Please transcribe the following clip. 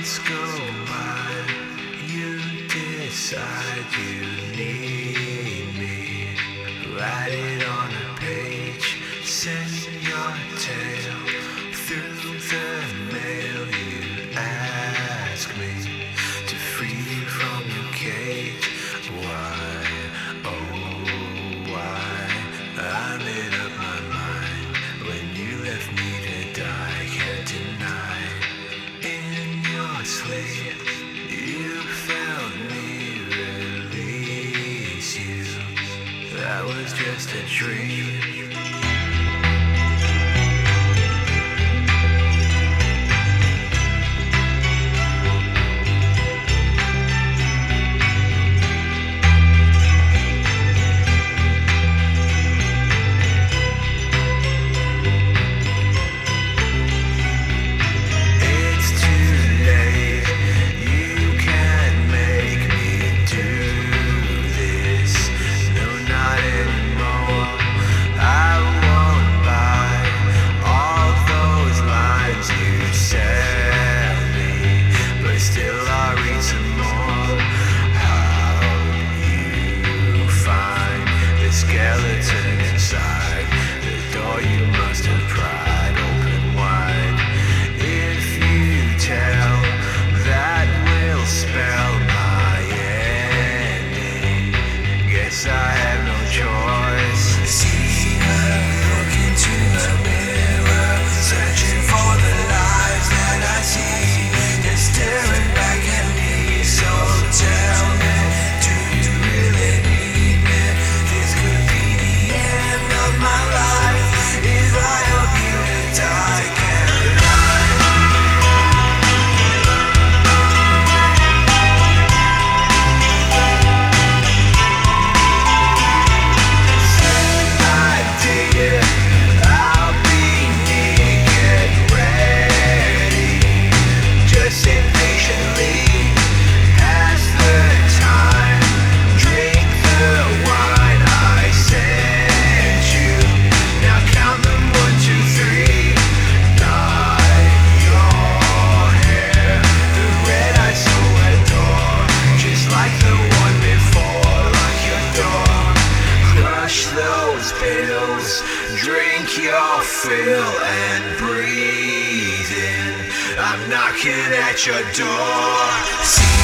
months go by, you decide you need me. Write it on a page, send your tale through the mail. You ask me to free you from your cage. Why, oh why? I made up my mind when you left me to die. Can't deny. In your sleep, you felt me release you. That was just a dream. Skeleton inside the door you must have pried open wide. If you tell, that will spell my ending. Guess I have no choice. See her look into the mirror, searching for the lies that I see. They're staring back at me, so tell me, do you really need me? This could be the end of my life if I help you to die. Can't I dig it? I'll be naked, ready. Just sit patiently, pass the time. Drink the wine I sent you. Now count them 1, 2, 3. Not your hair, the red I so adore, just like the one before. Lock your door, crush those pills, drink your fill and breathe in. I'm knocking at your door. See